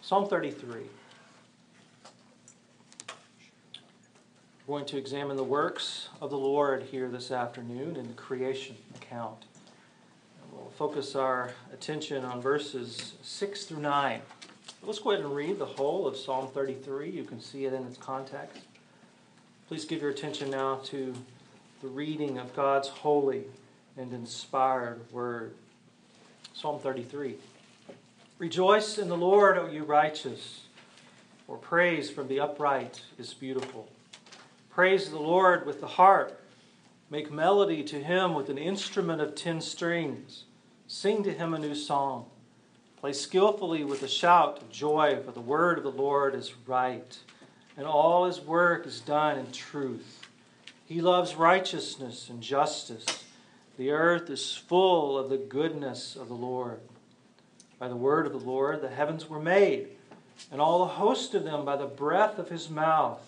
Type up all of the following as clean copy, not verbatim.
Psalm 33. We're going to examine the works of the Lord here this afternoon in the creation account. And we'll focus our attention on verses 6 through 9. Let's go ahead and read the whole of Psalm 33. You can see it in its context. Please give your attention now to the reading of God's holy and inspired word. Psalm 33. Rejoice in the Lord, O you righteous, for praise from the upright is beautiful. Praise the Lord with the harp. Make melody to him with an instrument of 10 strings. Sing to him a new song. Play skillfully with a shout of joy, for the word of the Lord is right, and all his work is done in truth. He loves righteousness and justice. The earth is full of the goodness of the Lord. By the word of the Lord the heavens were made, and all the host of them by the breath of his mouth.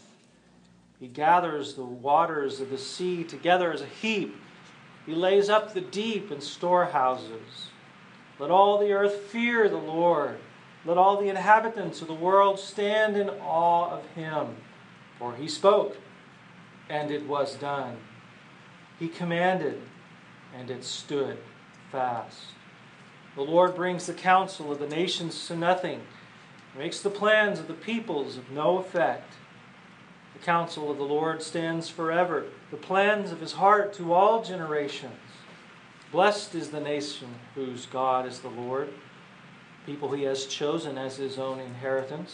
He gathers the waters of the sea together as a heap. He lays up the deep in storehouses. Let all the earth fear the Lord. Let all the inhabitants of the world stand in awe of him. For he spoke, and it was done. He commanded, and it stood fast. The Lord brings the counsel of the nations to nothing, makes the plans of the peoples of no effect. The counsel of the Lord stands forever, the plans of his heart to all generations. Blessed is the nation whose God is the Lord, people he has chosen as his own inheritance.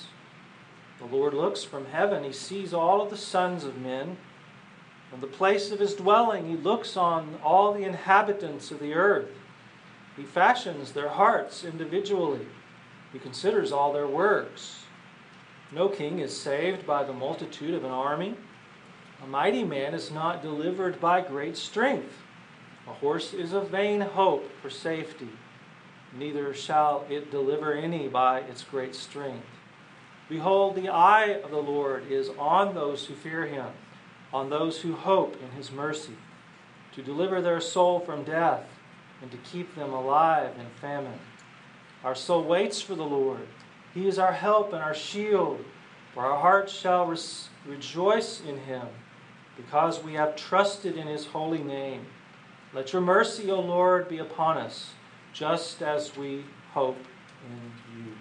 The Lord looks from heaven, he sees all of the sons of men. From the place of his dwelling, he looks on all the inhabitants of the earth. He fashions their hearts individually. He considers all their works. No king is saved by the multitude of an army. A mighty man is not delivered by great strength. A horse is a vain hope for safety. Neither shall it deliver any by its great strength. Behold, the eye of the Lord is on those who fear him, on those who hope in his mercy, to deliver their soul from death and to keep them alive in famine. Our soul waits for the Lord. He is our help and our shield, for our hearts shall rejoice in him, because we have trusted in his holy name. Let your mercy, O Lord, be upon us, just as we hope in you.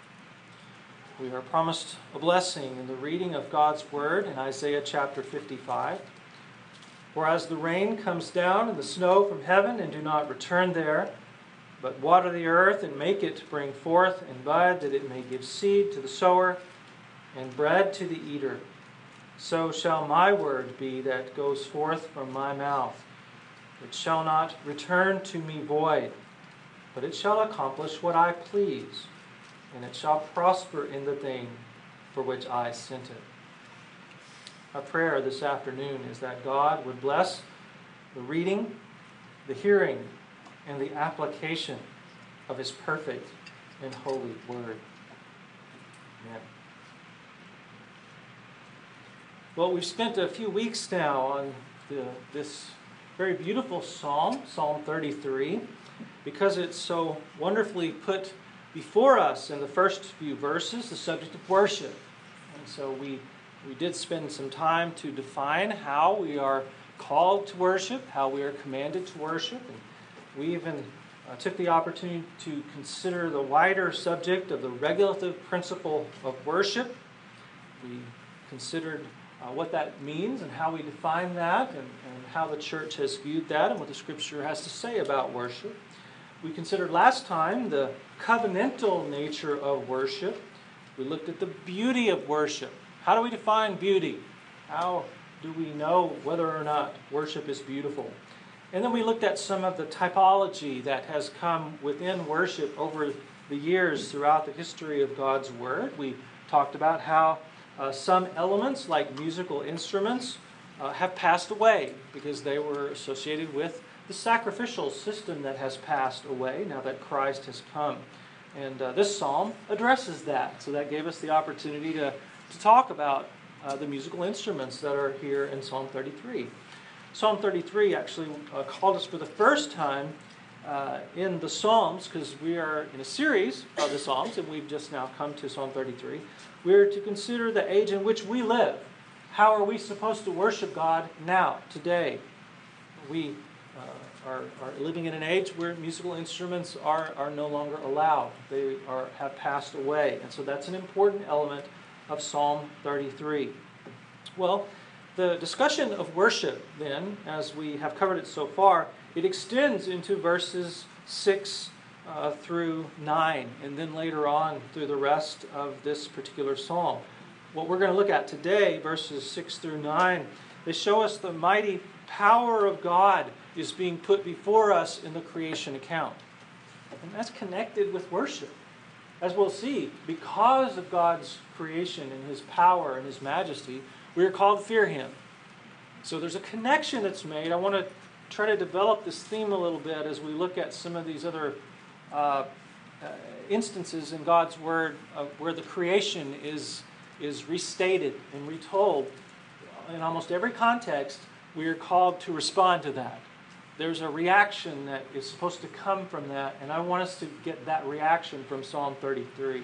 We are promised a blessing in the reading of God's word in Isaiah chapter 55. For as the rain comes down and the snow from heaven and do not return there, but water the earth and make it bring forth and bud, that it may give seed to the sower and bread to the eater, so shall my word be that goes forth from my mouth. It shall not return to me void, but it shall accomplish what I please, and it shall prosper in the thing for which I sent it. Our prayer this afternoon is that God would bless the reading, the hearing, and the application of his perfect and holy word. Amen. Well, we've spent a few weeks now on this very beautiful psalm, Psalm 33, because it's so wonderfully put before us in the first few verses, the subject of worship. And so we did spend some time to define how we are called to worship, how we are commanded to worship, and we even took the opportunity to consider the wider subject of the regulative principle of worship. We considered what that means and how we define that, and how the church has viewed that and what the Scripture has to say about worship. We considered last time the covenantal nature of worship. We looked at the beauty of worship. How do we define beauty? How do we know whether or not worship is beautiful? And then we looked at some of the typology that has come within worship over the years throughout the history of God's Word. We talked about how some elements, like musical instruments, have passed away because they were associated with the sacrificial system that has passed away now that Christ has come. And this psalm addresses that. So that gave us the opportunity to talk about the musical instruments that are here in Psalm 33. Psalm 33 actually called us for the first time in the Psalms, because we are in a series of the Psalms, and we've just now come to Psalm 33, we're to consider the age in which we live. How are we supposed to worship God now, today? We are living in an age where musical instruments are no longer allowed. They have passed away. And so that's an important element of Psalm 33. Well, the discussion of worship, then, as we have covered it so far, it extends into verses 6 through 9, and then later on through the rest of this particular psalm. What we're going to look at today, verses 6 through 9, they show us the mighty power of God is being put before us in the creation account. And that's connected with worship. As we'll see, because of God's creation and His power and His majesty, we are called to fear Him. So there's a connection that's made. I want to try to develop this theme a little bit as we look at some of these other instances in God's Word where the creation is restated and retold. In almost every context, we are called to respond to that. There's a reaction that is supposed to come from that, and I want us to get that reaction from Psalm 33.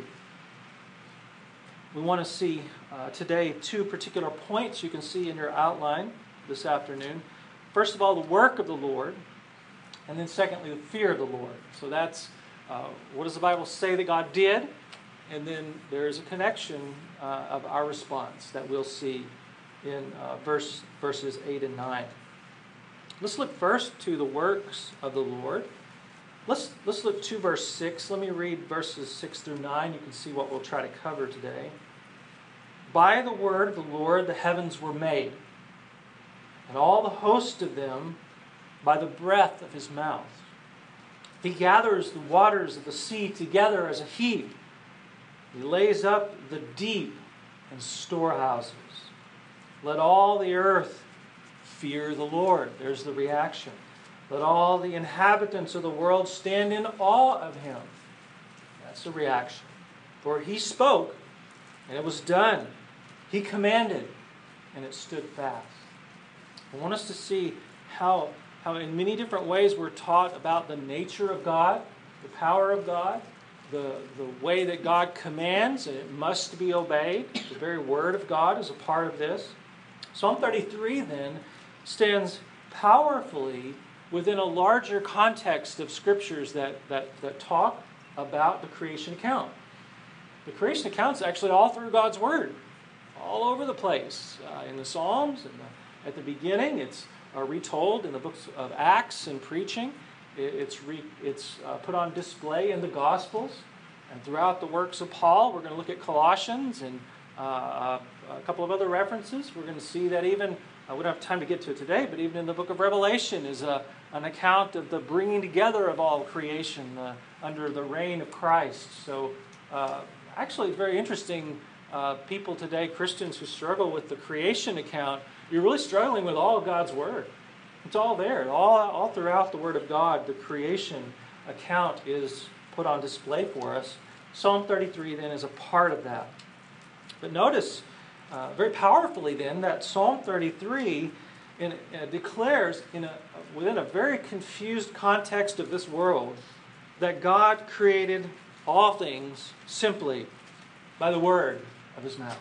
We want to see today two particular points you can see in your outline this afternoon. First of all, the work of the Lord, and then secondly, the fear of the Lord. So that's what does the Bible say that God did? And then there's a connection of our response that we'll see in verses 8 and 9. Let's look first to the works of the Lord. Let's look to verse 6. Let me read verses 6 through 9. You can see what we'll try to cover today. By the word of the Lord the heavens were made, and all the host of them by the breath of His mouth. He gathers the waters of the sea together as a heap. He lays up the deep in storehouses. Let all the earth fear the Lord. There's the reaction. Let all the inhabitants of the world stand in awe of Him. That's the reaction. For He spoke, and it was done. He commanded, and it stood fast. I want us to see how in many different ways we're taught about the nature of God, the power of God, the way that God commands, and it must be obeyed. The very word of God is a part of this. Psalm 33, then, stands powerfully within a larger context of scriptures that talk about the creation account. The creation account is actually all through God's Word, all over the place. In the Psalms, at the beginning, it's retold in the books of Acts and preaching. It's put on display in the Gospels. And throughout the works of Paul, we're going to look at Colossians and a couple of other references. We're going to see that even, we don't have time to get to it today, but even in the book of Revelation is an account of the bringing together of all creation under the reign of Christ. So actually it's very interesting. People today, Christians who struggle with the creation account, you're really struggling with all of God's Word. It's all there. All throughout the Word of God, the creation account is put on display for us. Psalm 33 then is a part of that. But notice very powerfully then that Psalm 33 declares within a very confused context of this world that God created all things simply by the word of His mouth.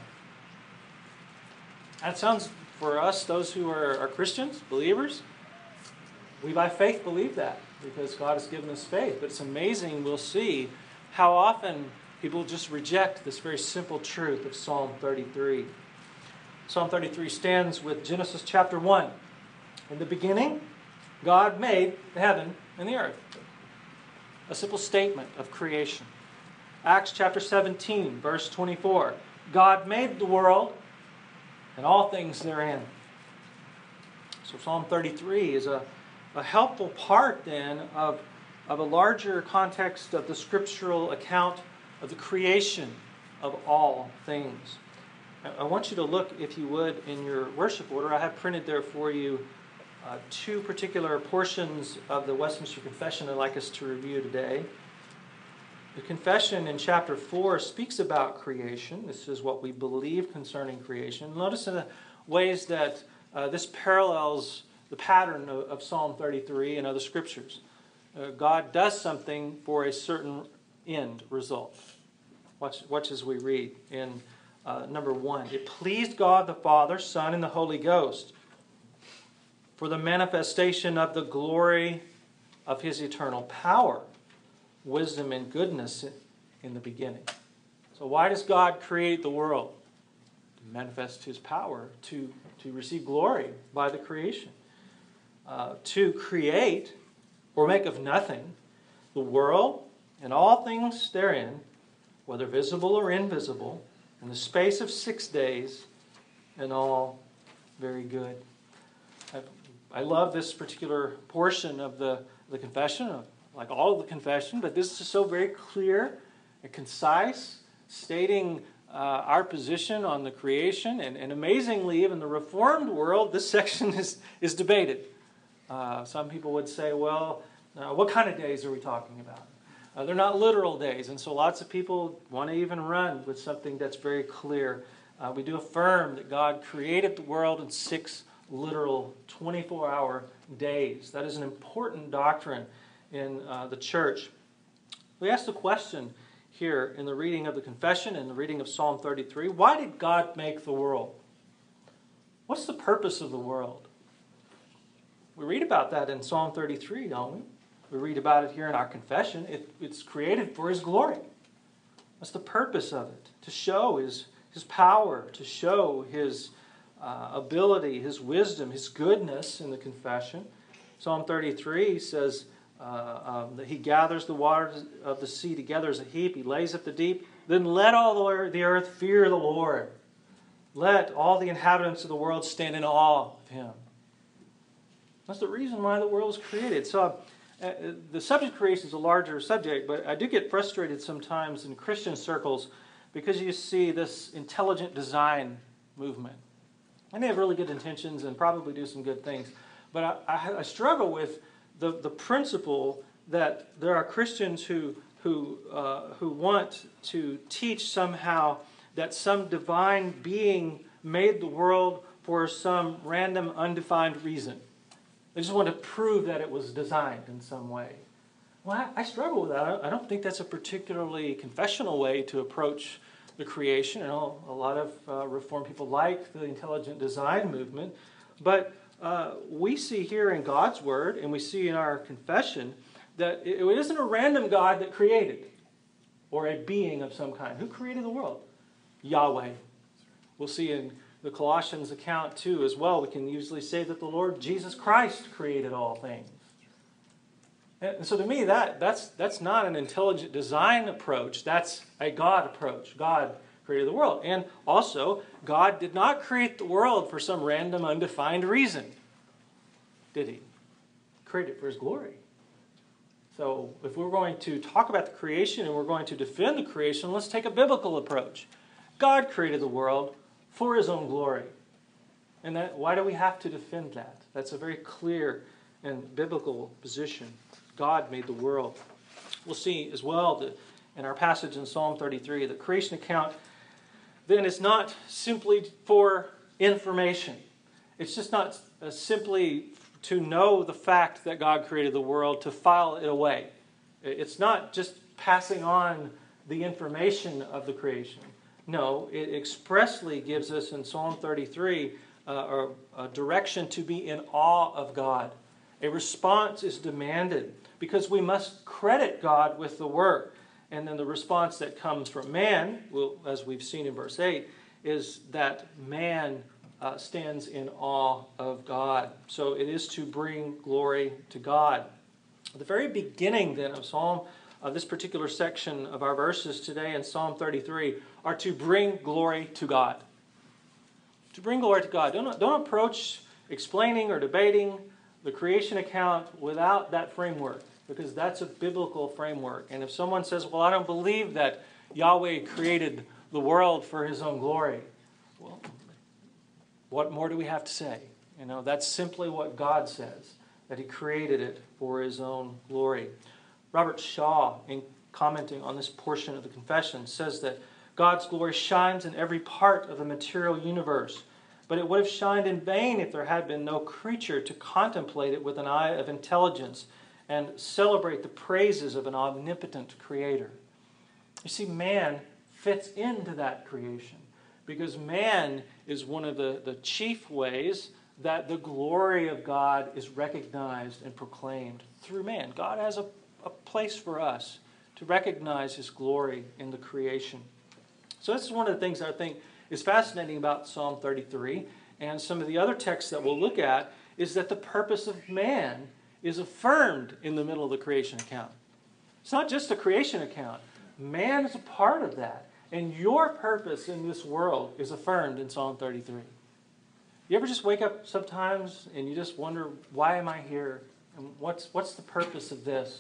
That sounds, for us, those who are Christians, believers, we by faith believe that because God has given us faith. But it's amazing, we'll see, how often people just reject this very simple truth of Psalm 33. Psalm 33 stands with Genesis chapter 1. In the beginning, God made the heaven and the earth. A simple statement of creation. Acts chapter 17, verse 24. God made the world and all things therein. So Psalm 33 is a helpful part then of a larger context of the scriptural account of the creation of all things. I want you to look, if you would, in your worship order. I have printed there for you two particular portions of the Westminster Confession I'd like us to review today. The confession in chapter 4 speaks about creation. This is what we believe concerning creation. Notice in the ways that this parallels the pattern of Psalm 33 and other scriptures. God does something for a certain end result. Watch as we read in number 1. It pleased God the Father, Son, and the Holy Ghost for the manifestation of the glory of His eternal power, wisdom, and goodness in the beginning. So why does God create the world? To manifest His power, to receive glory by the creation. To create or make of nothing the world and all things therein, whether visible or invisible, in the space of 6 days, and all very good. I love this particular portion of the confession, like all of the confession, but this is so very clear and concise, stating our position on the creation, and amazingly, even the Reformed world, this section is debated. Some people would say, well, what kind of days are we talking about? They're not literal days, and so lots of people want to even run with something that's very clear. We do affirm that God created the world in 6 literal 24-hour days. That is an important doctrine in the church. We ask the question here in the reading of the confession and the reading of Psalm 33, why did God make the world? What's the purpose of the world? We read about that in Psalm 33, don't we? We read about it here in our confession. It's created for His glory. That's the purpose of it, to show His power, to show His ability, His wisdom, His goodness in the confession. Psalm 33 says that He gathers the waters of the sea together as a heap. He lays up the deep. Then let all the earth fear the Lord. Let all the inhabitants of the world stand in awe of Him. That's the reason why the world was created. So the subject of creation is a larger subject, but I do get frustrated sometimes in Christian circles because you see this intelligent design movement. And they have really good intentions and probably do some good things. But I struggle with the principle that there are Christians who want to teach somehow that some divine being made the world for some random, undefined reason. They just want to prove that it was designed in some way. Well, I struggle with that. I don't think that's a particularly confessional way to approach the creation. And a lot of Reformed people like the intelligent design movement. But we see here in God's Word, and we see in our confession, that it isn't a random God that created, or a being of some kind. Who created the world? Yahweh. We'll see in the Colossians account too as well. We can usually say that the Lord Jesus Christ created all things. And so to me, that's not an intelligent design approach. That's a God approach. God created the world. And also, God did not create the world for some random, undefined reason. Did He? He created it for His glory. So if we're going to talk about the creation and we're going to defend the creation, let's take a biblical approach. God created the world for His own glory. And why do we have to defend that? That's a very clear and biblical position. God made the world. We'll see as well that in our passage in Psalm 33, the creation account then is not simply for information. It's just not simply to know the fact that God created the world, to file it away. It's not just passing on the information of the creation. No, it expressly gives us in Psalm 33 a direction to be in awe of God. A response is demanded because we must credit God with the work. And then the response that comes from man, as we've seen in verse 8, is that man stands in awe of God. So it is to bring glory to God. At the very beginning then of this particular section of our verses today in Psalm 33 are to bring glory to God. To bring glory to God. Don't approach explaining or debating the creation account without that framework, because that's a biblical framework. And if someone says, well, I don't believe that Yahweh created the world for His own glory, well, what more do we have to say? That's simply what God says, that He created it for His own glory. Robert Shaw, in commenting on this portion of the confession, says that God's glory shines in every part of the material universe, but it would have shined in vain if there had been no creature to contemplate it with an eye of intelligence and celebrate the praises of an omnipotent Creator. You see, man fits into that creation because man is one of the chief ways that the glory of God is recognized and proclaimed through man. God has a place for us to recognize His glory in the creation. So this is one of the things I think is fascinating about Psalm 33 and some of the other texts that we'll look at is that the purpose of man is affirmed in the middle of the creation account. It's not just a creation account. Man is a part of that. And your purpose in this world is affirmed in Psalm 33. You ever just wake up sometimes and you just wonder, why am I here? And what's the purpose of this?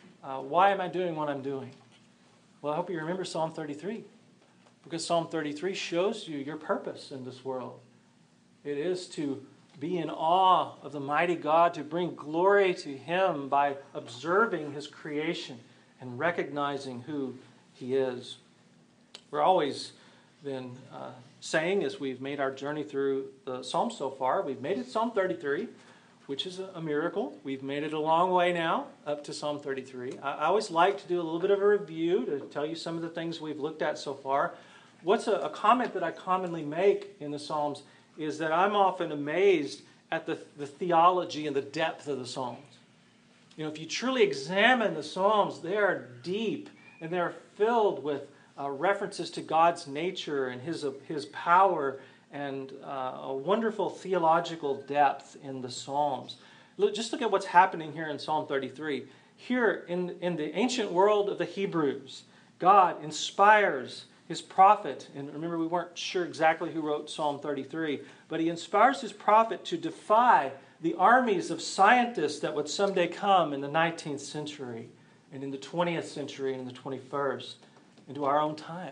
Why am I doing what I'm doing? Well, I hope you remember Psalm 33. Because Psalm 33 shows you your purpose in this world. It is to be in awe of the mighty God, to bring glory to Him by observing His creation and recognizing who He is. We're always been saying, as we've made our journey through the Psalms so far, we've made it to Psalm 33, which is a miracle. We've made it a long way now, up to Psalm 33. I always like to do a little bit of a review to tell you some of the things we've looked at so far. What's a comment that I commonly make in the Psalms is that I'm often amazed at the theology and the depth of the Psalms. You know, if you truly examine the Psalms, they are deep and they're filled with references to God's nature and His power and a wonderful theological depth in the Psalms. Just look at what's happening here in Psalm 33. Here in the ancient world of the Hebrews, God inspires His prophet, and remember we weren't sure exactly who wrote Psalm 33, but He inspires His prophet to defy the armies of scientists that would someday come in the 19th century and in the 20th century and in the 21st, into our own time.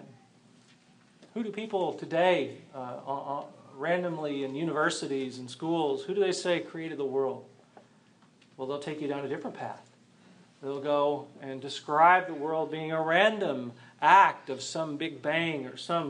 Who do people today, randomly in universities and schools, who do they say created the world? Well, they'll take you down a different path. They'll go and describe the world being a random act of some big bang or some,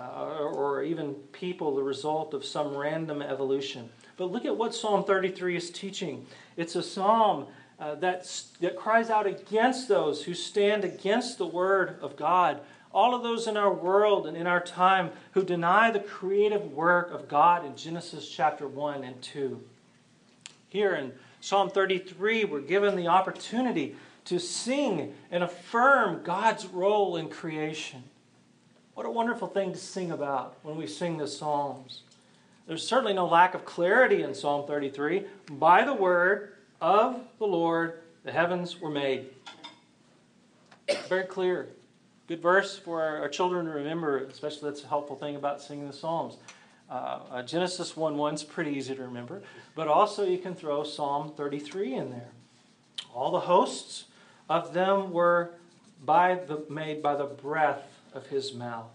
or even people the result of some random evolution. But look at what Psalm 33 is teaching. It's a psalm that cries out against those who stand against the Word of God. All of those in our world and in our time who deny the creative work of God in Genesis chapter 1 and 2. Here in Psalm 33, we're given the opportunity to sing and affirm God's role in creation. What a wonderful thing to sing about when we sing the Psalms. There's certainly no lack of clarity in Psalm 33. By the word of the Lord, the heavens were made. Very clear. Good verse for our children to remember, especially that's a helpful thing about singing the Psalms. Genesis 1:1 is pretty easy to remember, but also you can throw Psalm 33 in there. All the hosts of them were made by the breath of His mouth.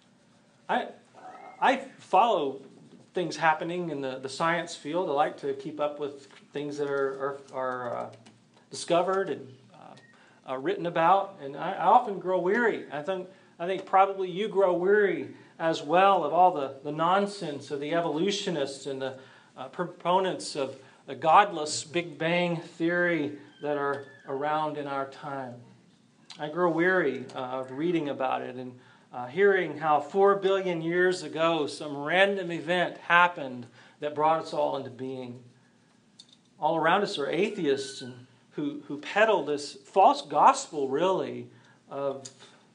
I follow things happening in the science field. I like to keep up with things that are discovered and written about, and I often grow weary. I think probably you grow weary as well of all the nonsense of the evolutionists and the proponents of the godless Big Bang theory that are around in our time. I grow weary of reading about it and hearing how 4 billion years ago some random event happened that brought us all into being. All around us are atheists and who peddle this false gospel, really, of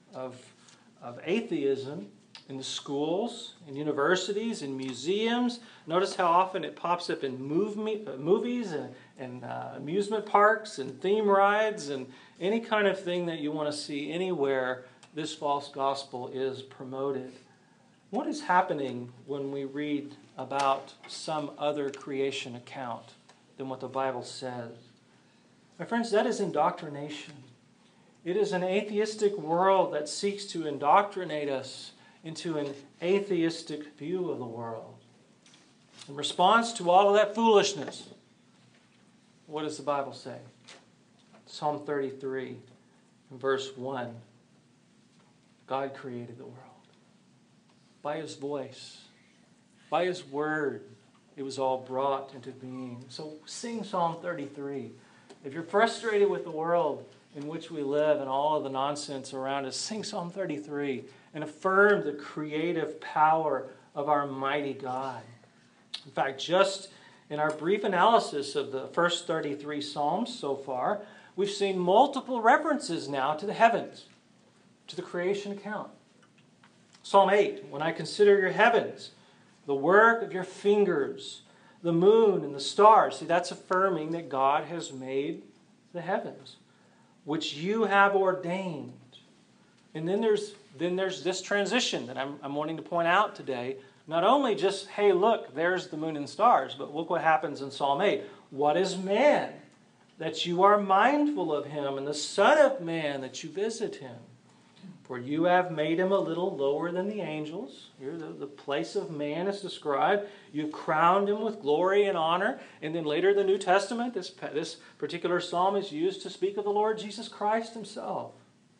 atheism in the schools, in universities, in museums. Notice how often it pops up in movies and amusement parks and theme rides and any kind of thing that you want to see anywhere. This false gospel is promoted. What is happening when we read about some other creation account than what the Bible says? My friends, that is indoctrination. It is an atheistic world that seeks to indoctrinate us into an atheistic view of the world. In response to all of that foolishness, what does the Bible say? Psalm 33, verse 1. God created the world. By His voice, by His word, it was all brought into being. So sing Psalm 33. If you're frustrated with the world in which we live and all of the nonsense around us, sing Psalm 33 and affirm the creative power of our mighty God. In fact, just in our brief analysis of the first 33 Psalms so far, we've seen multiple references now to the heavens, to the creation account. Psalm 8, when I consider your heavens, the work of your fingers, the moon and the stars. See, that's affirming that God has made the heavens, which you have ordained. And then there's this transition that I'm wanting to point out today. Not only just, hey, look, there's the moon and stars, but look what happens in Psalm 8. What is man that you are mindful of him, and the Son of Man that you visit him? For you have made him a little lower than the angels. Here the place of man is described. You've crowned him with glory and honor. And then later in the New Testament, this particular psalm is used to speak of the Lord Jesus Christ himself.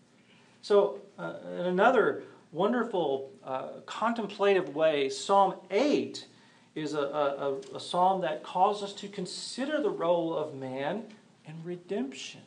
So in another wonderful contemplative way, Psalm 8 is a psalm that calls us to consider the role of man in redemption.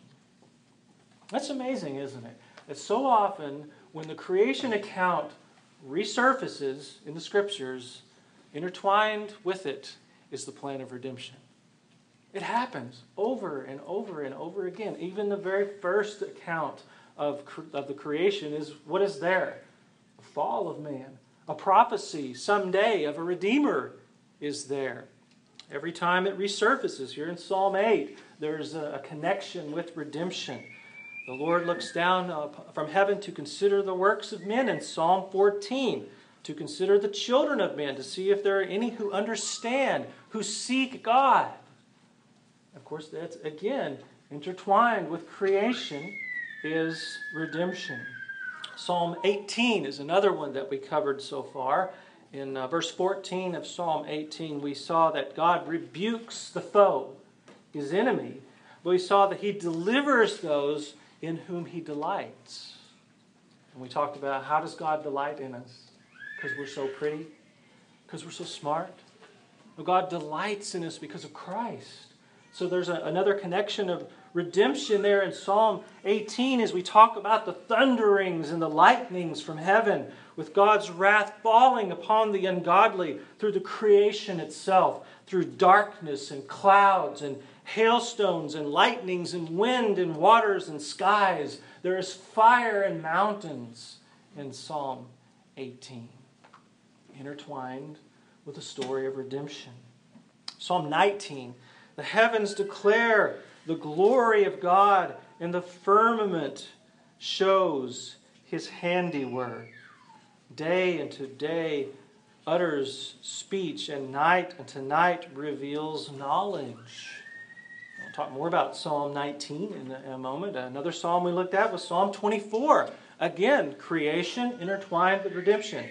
That's amazing, isn't it? That so often when the creation account resurfaces in the Scriptures, intertwined with it is the plan of redemption. It happens over and over and over again. Even the very first account of the creation is what is there? The fall of man. A prophecy someday of a Redeemer is there. Every time it resurfaces here in Psalm 8, there's a connection with redemption. The Lord looks down from heaven to consider the works of men in Psalm 14, to consider the children of men, to see if there are any who understand, who seek God. Of course, that's, again, intertwined with creation is redemption. Psalm 18 is another one that we covered so far. In verse 14 of Psalm 18, we saw that God rebukes the foe, his enemy, but we saw that he delivers those in whom he delights. And we talked about, how does God delight in us? Because we're so pretty? Because we're so smart? Well, God delights in us because of Christ. So there's another connection of redemption there in Psalm 18 as we talk about the thunderings and the lightnings from heaven, with God's wrath falling upon the ungodly through the creation itself, through darkness and clouds and hailstones and lightnings and wind and waters and skies. There is fire and mountains in Psalm 18, intertwined with the story of redemption. Psalm 19, the heavens declare the glory of God, and the firmament shows his handiwork. Day unto day utters speech, and night unto night reveals knowledge. I'll talk more about Psalm 19 in a moment. Another psalm we looked at was Psalm 24. Again, creation intertwined with redemption.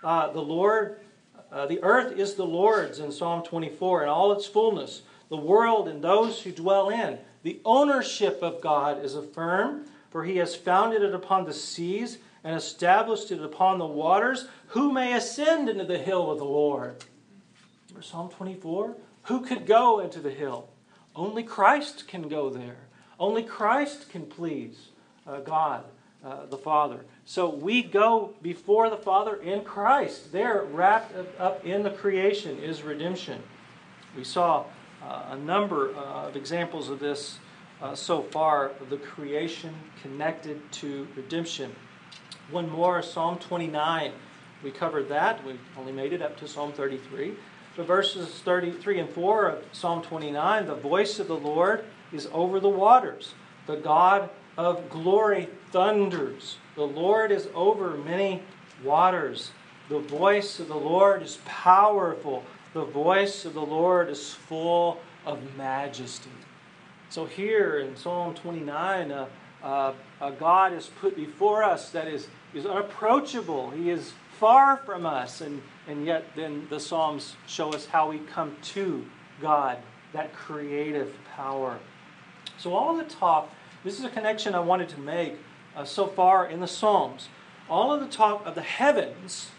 The earth is the Lord's in Psalm 24 and all its fullness, the world and those who dwell in. The ownership of God is affirmed, for he has founded it upon the seas and established it upon the waters. Who may ascend into the hill of the Lord? Remember Psalm 24? Who could go into the hill? Only Christ can go there. Only Christ can please God, the Father. So we go before the Father in Christ. There, wrapped up in the creation, is redemption. We saw a number of examples of this so far, of the creation connected to redemption. One more, Psalm 29. We covered that. We only made it up to Psalm 33. But verses 33 and 4 of Psalm 29, the voice of the Lord is over the waters. The God of glory thunders. The Lord is over many waters. The voice of the Lord is powerful. The voice of the Lord is full of majesty. So here in Psalm 29, a God is put before us that is unapproachable. He is far from us, and yet then the Psalms show us how we come to God, that creative power. So all the talk, this is a connection I wanted to make so far in the Psalms. All of the talk of the heavens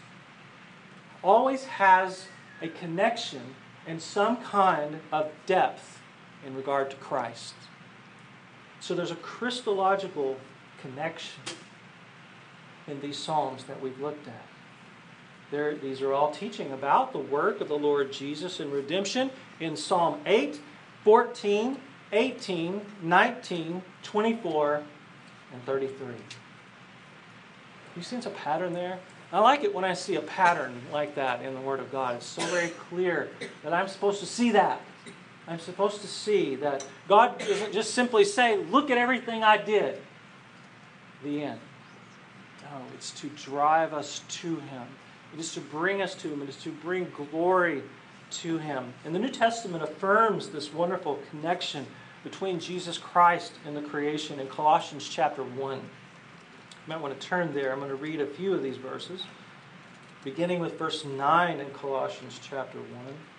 always has a connection and some kind of depth in regard to Christ. So there's a Christological connection in these Psalms that we've looked at. These are all teaching about the work of the Lord Jesus in redemption in Psalm 8, 14, 18, 19, 24, and 33. You sense a pattern there? I like it when I see a pattern like that in the Word of God. It's so very clear that I'm supposed to see that. I'm supposed to see that God doesn't just simply say, look at everything I did. The end. No, it's to drive us to Him. It is to bring us to Him. It is to bring glory to Him. And the New Testament affirms this wonderful connection between Jesus Christ and the creation in Colossians chapter 1. You might want to turn there. I'm going to read a few of these verses, beginning with verse 9 in Colossians chapter 1.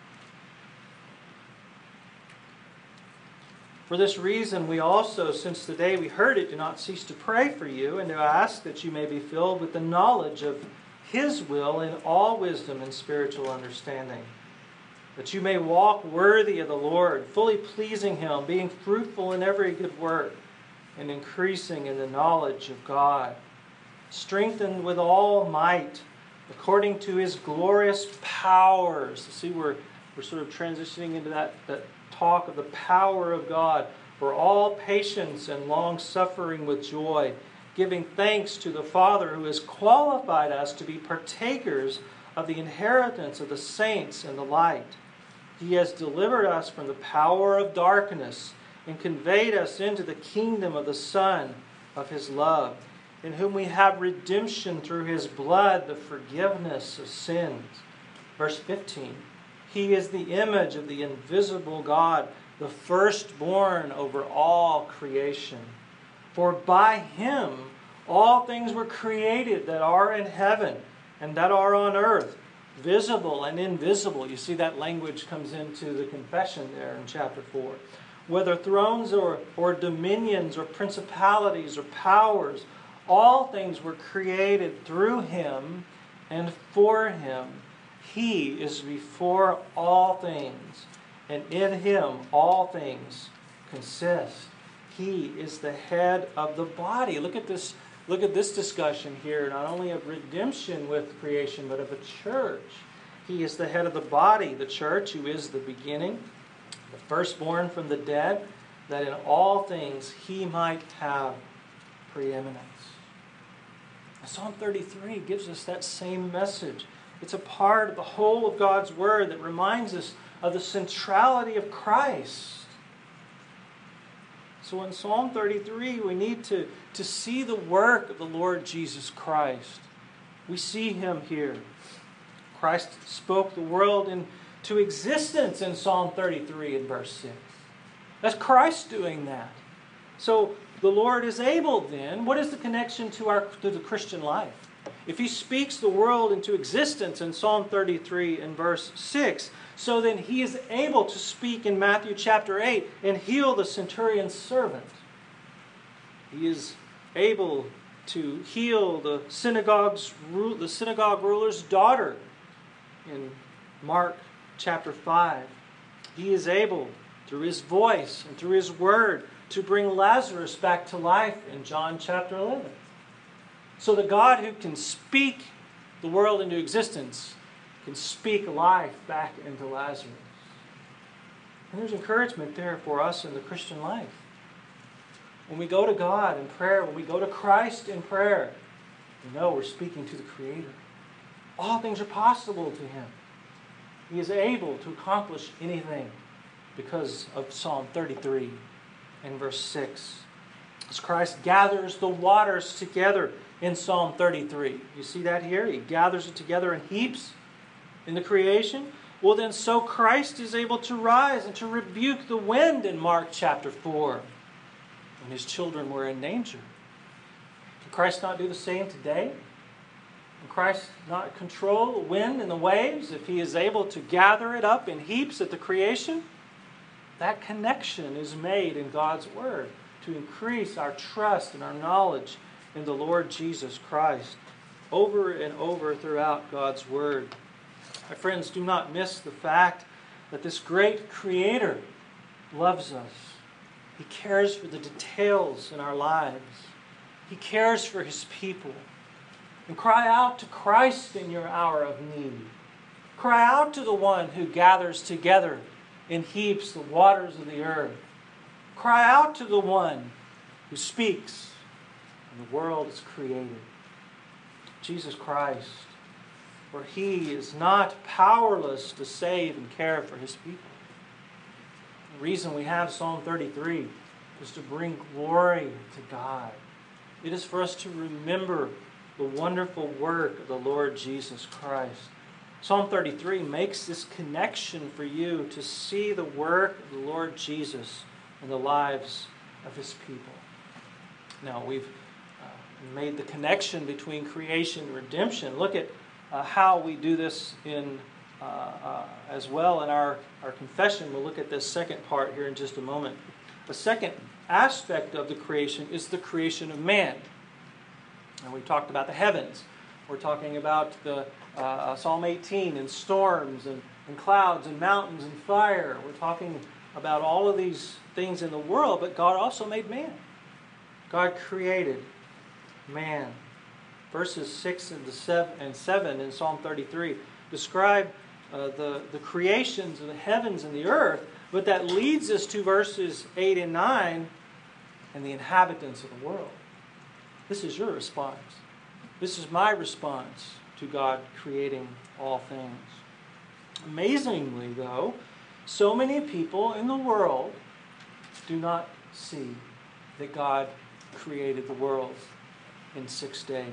For this reason, we also, since the day we heard it, do not cease to pray for you and to ask that you may be filled with the knowledge of His will in all wisdom and spiritual understanding, that you may walk worthy of the Lord, fully pleasing Him, being fruitful in every good work, and increasing in the knowledge of God, strengthened with all might, according to His glorious powers. See, we're sort of transitioning into that talk of the power of God, for all patience and long-suffering with joy, giving thanks to the Father who has qualified us to be partakers of the inheritance of the saints in the light. He has delivered us from the power of darkness and conveyed us into the kingdom of the Son of His love, in whom we have redemption through His blood, the forgiveness of sins. Verse 15, He is the image of the invisible God, the firstborn over all creation. For by Him all things were created that are in heaven and that are on earth, visible and invisible. You see that language comes into the confession there in chapter 4. Whether thrones or dominions or principalities or powers, all things were created through Him and for Him. He is before all things, and in Him all things consist. He is the head of the body. Look at this discussion here, not only of redemption with creation, but of a church. He is the head of the body, the church, who is the beginning, the firstborn from the dead, that in all things He might have preeminence. Psalm 33 gives us that same message. It's a part of the whole of God's Word that reminds us of the centrality of Christ. So in Psalm 33, we need to see the work of the Lord Jesus Christ. We see Him here. Christ spoke the world into existence in Psalm 33 and verse 6. That's Christ doing that. So the Lord is able then. What is the connection to the Christian life? If He speaks the world into existence in Psalm 33 and verse 6, so then He is able to speak in Matthew chapter 8 and heal the centurion's servant. He is able to heal the synagogue ruler's daughter in Mark chapter 5. He is able, through His voice and through His word, to bring Lazarus back to life in John chapter 11. So the God who can speak the world into existence can speak life back into Lazarus. And there's encouragement there for us in the Christian life. When we go to God in prayer, when we go to Christ in prayer, we know we're speaking to the Creator. All things are possible to Him. He is able to accomplish anything because of Psalm 33 and verse 6. As Christ gathers the waters together in Psalm 33. You see that here? He gathers it together in heaps in the creation. Well, then so Christ is able to rise and to rebuke the wind in Mark chapter 4 when His children were in danger. Can Christ not do the same today? Can Christ not control the wind and the waves if He is able to gather it up in heaps at the creation? That connection is made in God's Word to increase our trust and our knowledge in the Lord Jesus Christ over and over throughout God's Word. My friends, do not miss the fact that this great Creator loves us. He cares for the details in our lives. He cares for His people. And cry out to Christ in your hour of need. Cry out to the one who gathers together and heaps the waters of the earth. Cry out to the one who speaks and the world is created. Jesus Christ, for He is not powerless to save and care for His people. The reason we have Psalm 33 is to bring glory to God. It is for us to remember the wonderful work of the Lord Jesus Christ. Psalm 33 makes this connection for you to see the work of the Lord Jesus in the lives of His people. Now, we've made the connection between creation and redemption. Look at how we do this in as well in our confession. We'll look at this second part here in just a moment. The second aspect of the creation is the creation of man. And we talked about the heavens. We're talking about the Psalm 18 and storms and clouds and mountains and fire. We're talking about all of these things in the world, but God also made man. God created man. Verses 6 and 7 in Psalm 33 describe the creations of the heavens and the earth, but that leads us to verses 8 and 9 and the inhabitants of the world. This is your response. This is my response to God creating all things. Amazingly, though, so many people in the world do not see that God created the world in 6 days.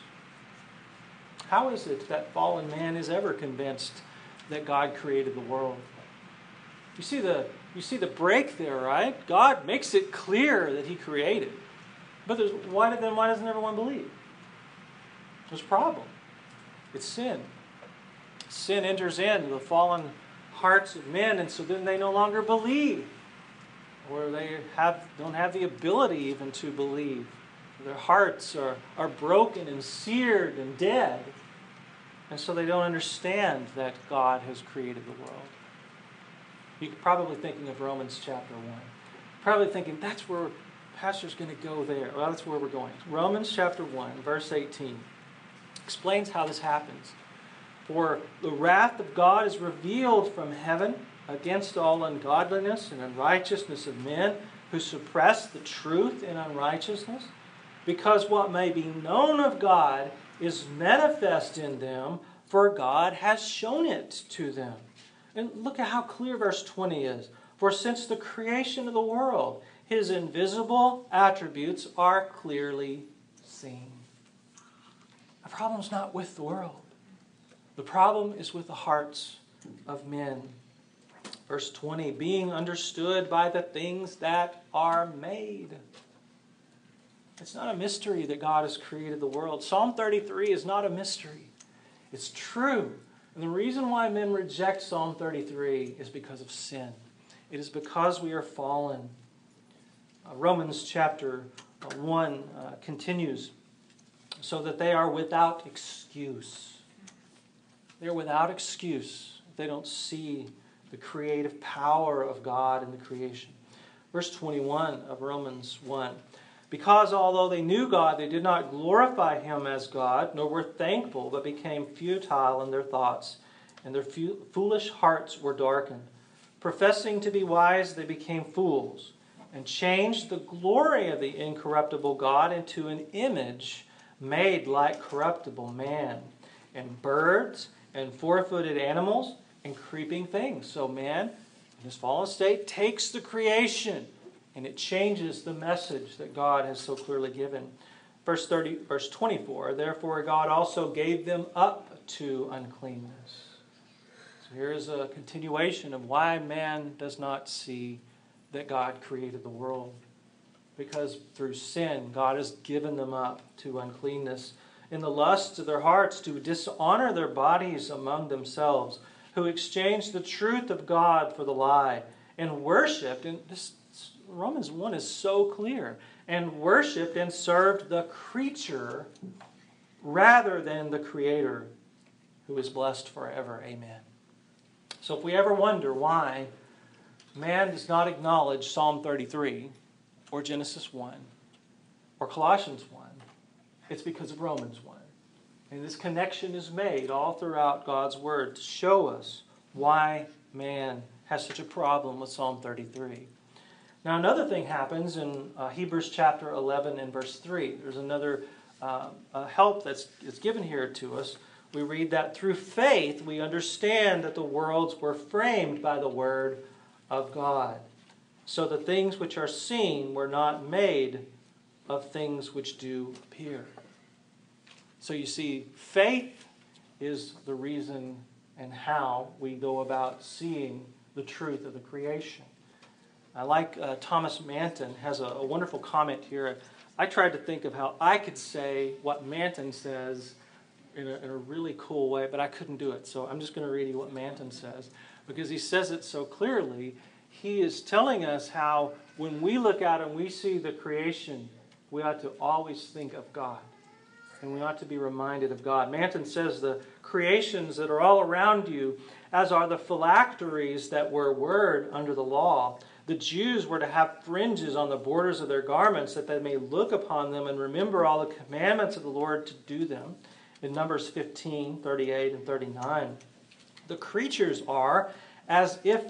How is it that fallen man is ever convinced that God created the world? You see the break there, right? God makes it clear that He created. But why doesn't everyone believe? There's a problem. It's sin. Sin enters into the fallen hearts of men, and so then they no longer believe. Or they don't have the ability even to believe. Their hearts are broken and seared and dead. And so they don't understand that God has created the world. You're probably thinking of Romans chapter 1. Probably thinking, that's where Pastor's going to go there. Well, that's where we're going. Romans chapter 1, verse 18, explains how this happens. For the wrath of God is revealed from heaven against all ungodliness and unrighteousness of men who suppress the truth in unrighteousness, because what may be known of God is manifest in them, for God has shown it to them. And look at how clear verse 20 is. For since the creation of the world, His invisible attributes are clearly seen. The problem's not with the world. The problem is with the hearts of men. Verse 20, being understood by the things that are made. It's not a mystery that God has created the world. Psalm 33 is not a mystery. It's true. And the reason why men reject Psalm 33 is because of sin. It is because we are fallen. Romans chapter 1 continues, so that they are without excuse. They're without excuse if they don't see the creative power of God in the creation. Verse 21 of Romans 1. Because although they knew God, they did not glorify Him as God, nor were thankful, but became futile in their thoughts, and their foolish hearts were darkened. Professing to be wise, they became fools, and changed the glory of the incorruptible God into an image made like corruptible man, and birds, and four-footed animals, and creeping things. So man, in his fallen state, takes the creation, and it changes the message that God has so clearly given. Verse 24, therefore God also gave them up to uncleanness. So here's a continuation of why man does not see that God created the world. Because through sin, God has given them up to uncleanness in the lusts of their hearts to dishonor their bodies among themselves, who exchanged the truth of God for the lie, and worshipped, and this Romans 1 is so clear, and worshipped and served the creature rather than the Creator, who is blessed forever. Amen. So if we ever wonder why man does not acknowledge Psalm 33 or Genesis 1 or Colossians 1, it's because of Romans 1. And this connection is made all throughout God's Word to show us why man has such a problem with Psalm 33. Now another thing happens in Hebrews chapter 11 and verse 3. There's another help that's given here to us. We read that through faith we understand that the worlds were framed by the Word of God. So the things which are seen were not made of things which do appear. So you see, faith is the reason and how we go about seeing the truth of the creation. I like Thomas Manton has a wonderful comment here. I tried to think of how I could say what Manton says in a really cool way, but I couldn't do it. So I'm just going to read you what Manton says, because he says it so clearly. He is telling us how when we look out and we see the creation, we ought to always think of God. And we ought to be reminded of God. Manton says the creations that are all around you, as are the phylacteries that were word under the law. The Jews were to have fringes on the borders of their garments that they may look upon them and remember all the commandments of the Lord to do them. In Numbers 15, 38 and 39. The creatures are as if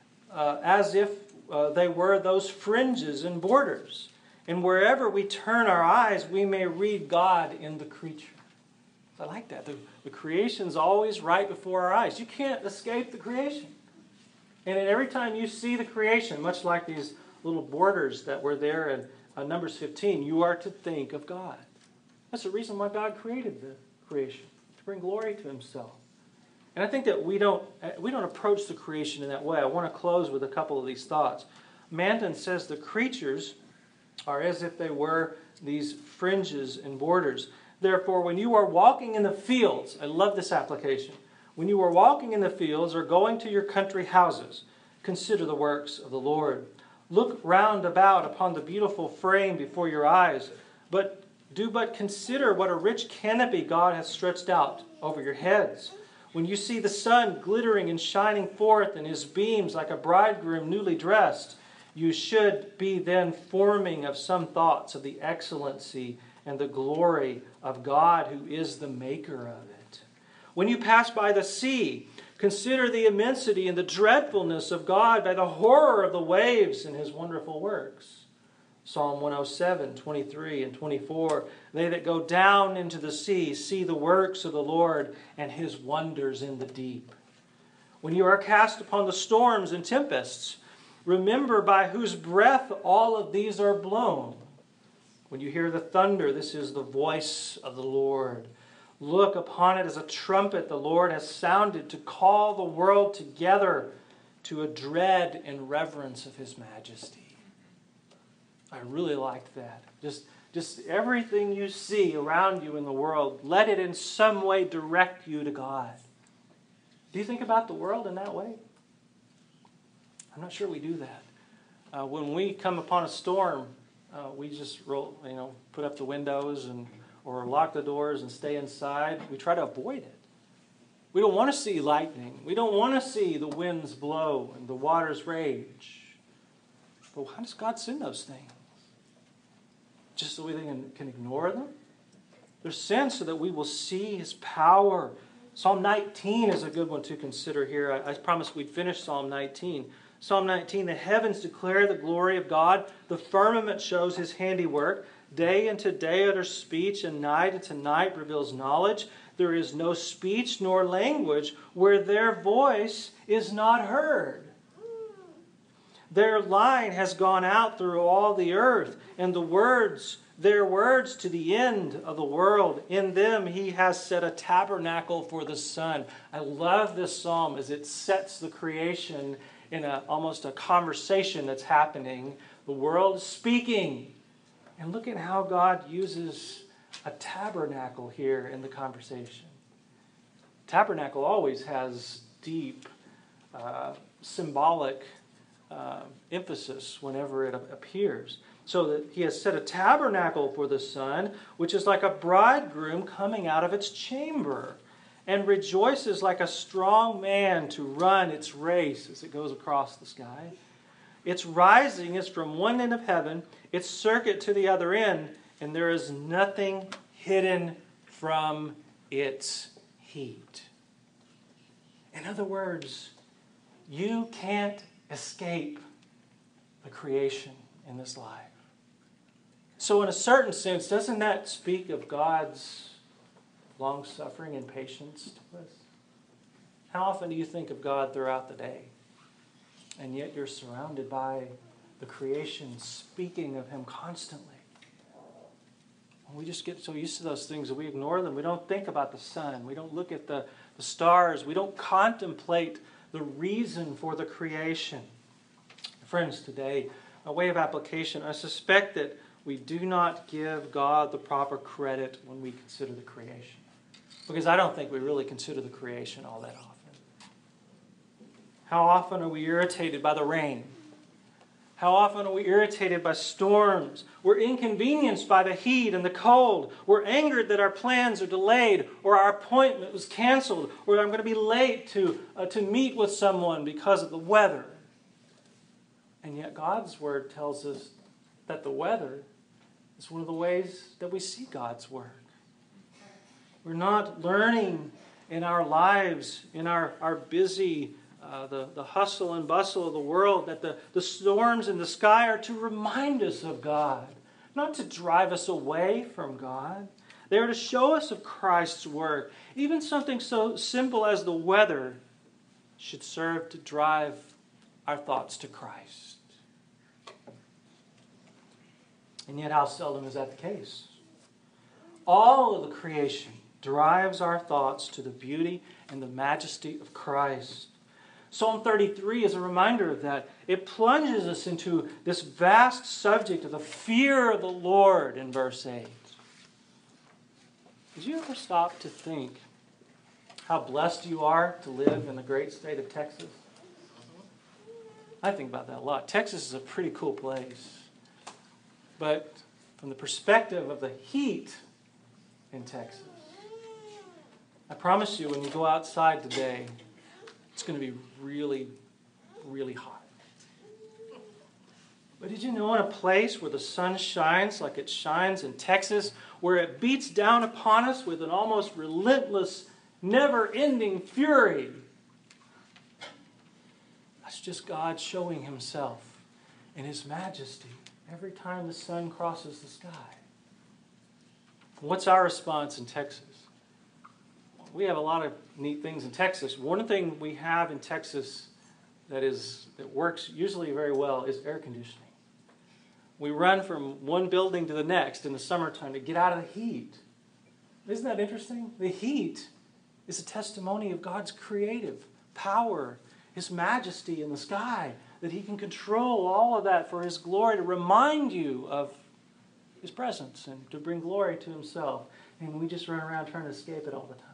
they were those fringes and borders. And wherever we turn our eyes, we may read God in the creature. I like that. The creation's always right before our eyes. You can't escape the creation. And every time you see the creation, much like these little borders that were there in Numbers 15, you are to think of God. That's the reason why God created the creation, to bring glory to Himself. And I think that we don't approach the creation in that way. I want to close with a couple of these thoughts. Manton says the creatures are as if they were these fringes and borders. Therefore, when you are walking in the fields, I love this application. When you are walking in the fields or going to your country houses, consider the works of the Lord. Look round about upon the beautiful frame before your eyes, but consider what a rich canopy God has stretched out over your heads. When you see the sun glittering and shining forth in his beams like a bridegroom newly dressed, you should be then forming of some thoughts of the excellency and the glory of God who is the maker of it. When you pass by the sea, consider the immensity and the dreadfulness of God by the horror of the waves and His wonderful works. Psalm 107, 23 and 24. They that go down into the sea see the works of the Lord and His wonders in the deep. When you are cast upon the storms and tempests, remember by whose breath all of these are blown. When you hear the thunder, this is the voice of the Lord. Look upon it as a trumpet the Lord has sounded to call the world together to a dread and reverence of His majesty. I really liked that. Just everything you see around you in the world, let it in some way direct you to God. Do you think about the world in that way? I'm not sure we do that. When we come upon a storm, we just put up the windows or lock the doors and stay inside. We try to avoid it. We don't want to see lightning. We don't want to see the winds blow and the waters rage. But why does God send those things? Just so we can ignore them? They're sent so that we will see His power. Psalm 19 is a good one to consider here. I promised we'd finish Psalm 19. Psalm 19, the heavens declare the glory of God. The firmament shows His handiwork. Day unto day utters speech, and night unto night reveals knowledge. There is no speech nor language where their voice is not heard. Their line has gone out through all the earth, and their words to the end of the world. In them He has set a tabernacle for the sun. I love this psalm as it sets the creation in almost a conversation that's happening. The world is speaking. And look at how God uses a tabernacle here in the conversation. Tabernacle always has deep symbolic emphasis whenever it appears. So that He has set a tabernacle for the sun, which is like a bridegroom coming out of its chamber, and rejoices like a strong man to run its race as it goes across the sky. Its rising is from one end of heaven, its circuit to the other end, and there is nothing hidden from its heat. In other words, you can't escape the creation in this life. So in a certain sense, doesn't that speak of God's long-suffering and patience to us? How often do you think of God throughout the day? And yet you're surrounded by the creation speaking of Him constantly. And we just get so used to those things that we ignore them. We don't think about the sun. We don't look at the stars. We don't contemplate the reason for the creation. Friends, today, a way of application, I suspect that we do not give God the proper credit when we consider the creation. Because I don't think we really consider the creation all that often. How often are we irritated by the rain? How often are we irritated by storms? We're inconvenienced by the heat and the cold. We're angered that our plans are delayed, or our appointment was canceled, or I'm going to be late to meet with someone because of the weather. And yet God's Word tells us that the weather is one of the ways that we see God's work. We're not learning in our lives, in our busy the hustle and bustle of the world, that the storms in the sky are to remind us of God, not to drive us away from God. They are to show us of Christ's work. Even something so simple as the weather should serve to drive our thoughts to Christ. And yet how seldom is that the case? All of the creation drives our thoughts to the beauty and the majesty of Christ. Psalm 33 is a reminder of that. It plunges us into this vast subject of the fear of the Lord in verse 8. Did you ever stop to think how blessed you are to live in the great state of Texas? I think about that a lot. Texas is a pretty cool place. But from the perspective of the heat in Texas, I promise you, when you go outside today, it's going to be really, really hot. But did you know in a place where the sun shines like it shines in Texas, where it beats down upon us with an almost relentless, never-ending fury, that's just God showing Himself in His majesty every time the sun crosses the sky. What's our response in Texas? We have a lot of neat things in Texas. One thing we have in Texas that works usually very well is air conditioning. We run from one building to the next in the summertime to get out of the heat. Isn't that interesting? The heat is a testimony of God's creative power, His majesty in the sky, that He can control all of that for His glory, to remind you of His presence and to bring glory to Himself. And we just run around trying to escape it all the time.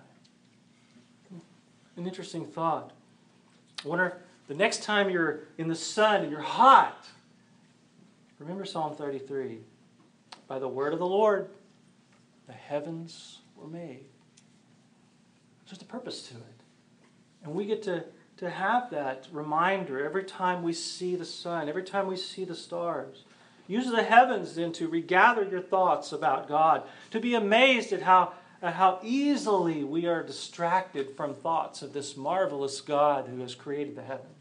An interesting thought. I wonder if the next time you're in the sun and you're hot, remember Psalm 33. By the word of the Lord, the heavens were made. There's a purpose to it. And we get to have that reminder every time we see the sun, every time we see the stars. Use the heavens then to regather your thoughts about God, to be amazed at how easily we are distracted from thoughts of this marvelous God who has created the heavens.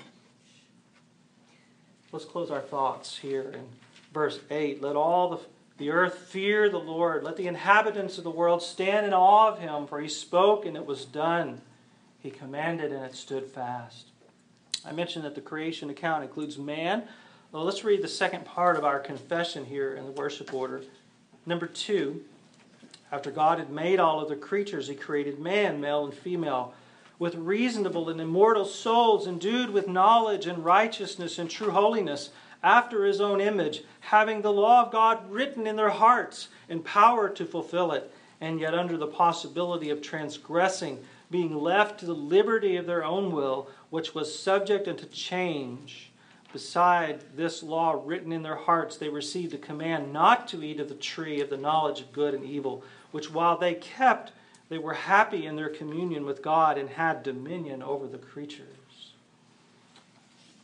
Let's close our thoughts here in verse 8. Let all the earth fear the Lord. Let the inhabitants of the world stand in awe of Him, for He spoke and it was done. He commanded and it stood fast. I mentioned that the creation account includes man. Well, let's read the second part of our confession here in the worship order. Number 2. After God had made all of the creatures, He created man, male and female, with reasonable and immortal souls, endued with knowledge and righteousness and true holiness, after His own image, having the law of God written in their hearts, and power to fulfill it, and yet under the possibility of transgressing, being left to the liberty of their own will, which was subject unto change. Beside this law written in their hearts, they received a command not to eat of the tree of the knowledge of good and evil, which while they kept, they were happy in their communion with God and had dominion over the creatures.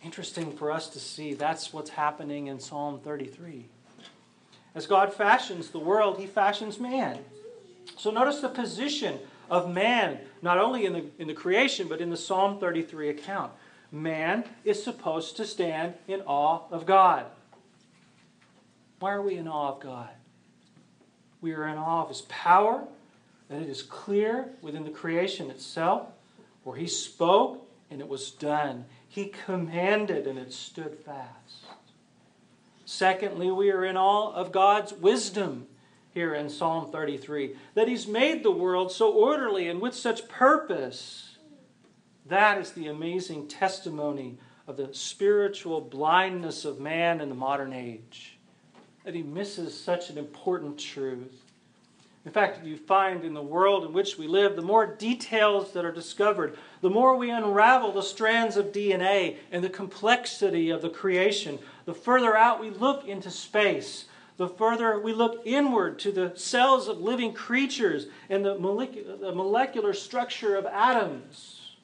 Interesting for us to see that's what's happening in Psalm 33. As God fashions the world, He fashions man. So notice the position of man, not only in the creation, but in the Psalm 33 account. Man is supposed to stand in awe of God. Why are we in awe of God? We are in awe of His power, that it is clear within the creation itself, where He spoke and it was done. He commanded and it stood fast. Secondly, we are in awe of God's wisdom here in Psalm 33, that He's made the world so orderly and with such purpose. That is the amazing testimony of the spiritual blindness of man in the modern age, that he misses such an important truth. In fact, you find in the world in which we live, the more details that are discovered, the more we unravel the strands of DNA and the complexity of the creation, the further out we look into space, the further we look inward to the cells of living creatures and the molecular structure of atoms.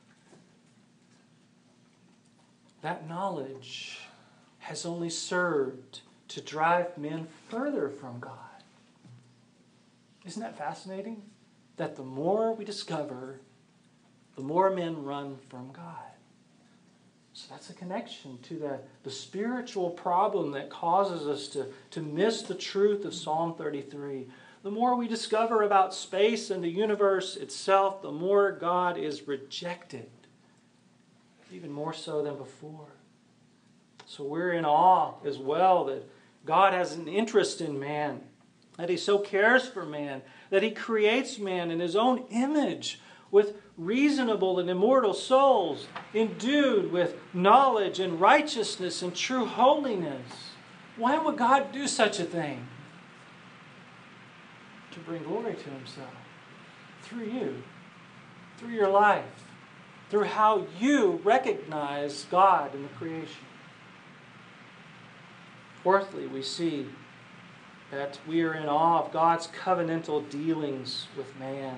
That knowledge has only served to drive men further from God. Isn't that fascinating? That the more we discover, the more men run from God. So that's a connection to the spiritual problem that causes us to miss the truth of Psalm 33. The more we discover about space and the universe itself, the more God is rejected. Even more so than before. So we're in awe as well that God has an interest in man, that He so cares for man, that He creates man in His own image with reasonable and immortal souls, endued with knowledge and righteousness and true holiness. Why would God do such a thing? To bring glory to Himself. Through you. Through your life. Through how you recognize God in the creation. Fourthly, we see that we are in awe of God's covenantal dealings with man.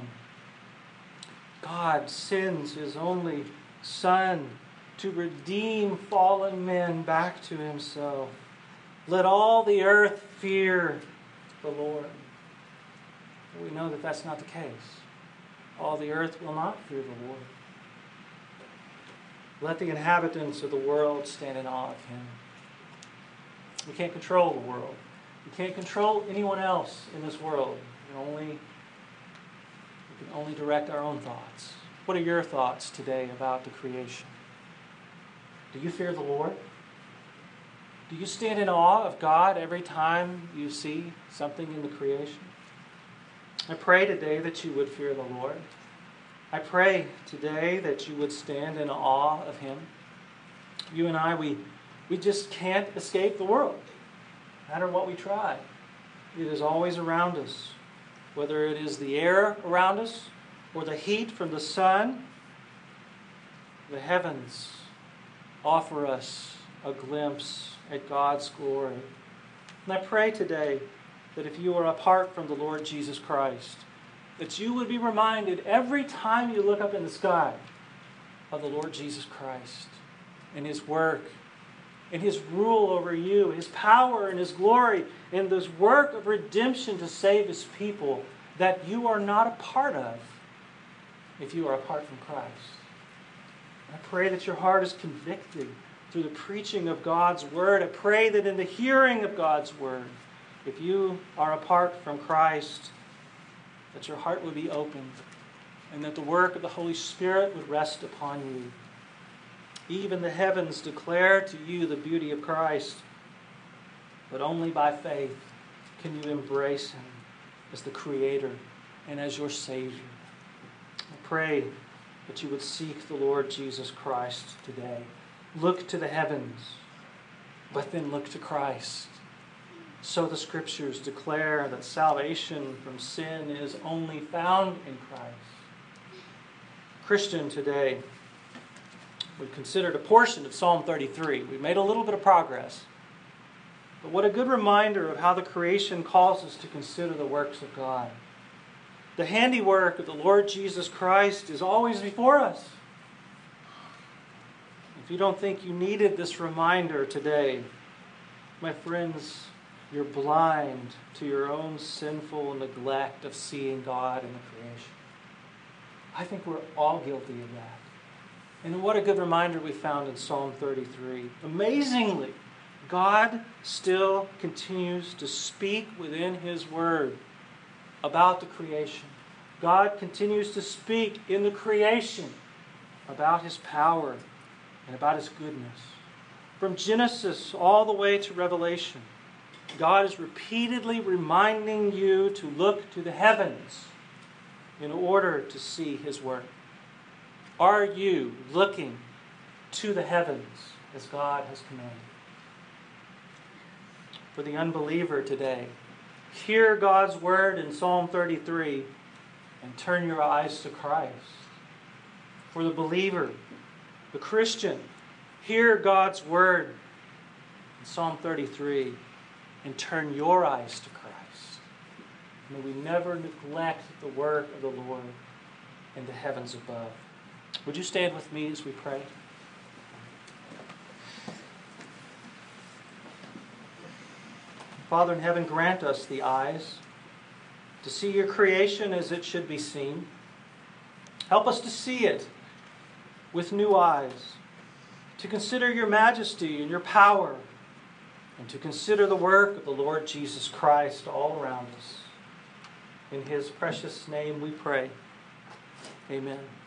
God sends His only Son to redeem fallen men back to Himself. Let all the earth fear the Lord. We know that that's not the case. All the earth will not fear the Lord. Let the inhabitants of the world stand in awe of Him. We can't control the world. We can't control anyone else in this world. We can only direct our own thoughts. What are your thoughts today about the creation? Do you fear the Lord? Do you stand in awe of God every time you see something in the creation? I pray today that you would fear the Lord. I pray today that you would stand in awe of Him. You and I, we just can't escape the world, no matter what we try. It is always around us. Whether it is the air around us or the heat from the sun, the heavens offer us a glimpse at God's glory. And I pray today that if you are apart from the Lord Jesus Christ, that you would be reminded every time you look up in the sky of the Lord Jesus Christ and His work and His rule over you, His power and His glory, and this work of redemption to save His people that you are not a part of if you are apart from Christ. I pray that your heart is convicted through the preaching of God's Word. I pray that in the hearing of God's Word, if you are apart from Christ, that your heart would be opened and that the work of the Holy Spirit would rest upon you. Even the heavens declare to you the beauty of Christ, but only by faith can you embrace Him as the Creator and as your Savior. I pray that you would seek the Lord Jesus Christ today. Look to the heavens, but then look to Christ. So the Scriptures declare that salvation from sin is only found in Christ. Christian, today, we've considered a portion of Psalm 33. We've made a little bit of progress. But what a good reminder of how the creation calls us to consider the works of God. The handiwork of the Lord Jesus Christ is always before us. If you don't think you needed this reminder today, my friends, you're blind to your own sinful neglect of seeing God in the creation. I think we're all guilty of that. And what a good reminder we found in Psalm 33. Amazingly, God still continues to speak within His Word about the creation. God continues to speak in the creation about His power and about His goodness. From Genesis all the way to Revelation, God is repeatedly reminding you to look to the heavens in order to see His work. Are you looking to the heavens as God has commanded? For the unbeliever today, hear God's word in Psalm 33 and turn your eyes to Christ. For the believer, the Christian, hear God's word in Psalm 33 and turn your eyes to Christ. May we never neglect the work of the Lord in the heavens above. Would you stand with me as we pray? Father in heaven, grant us the eyes to see your creation as it should be seen. Help us to see it with new eyes, to consider your majesty and your power, and to consider the work of the Lord Jesus Christ all around us. In His precious name we pray. Amen.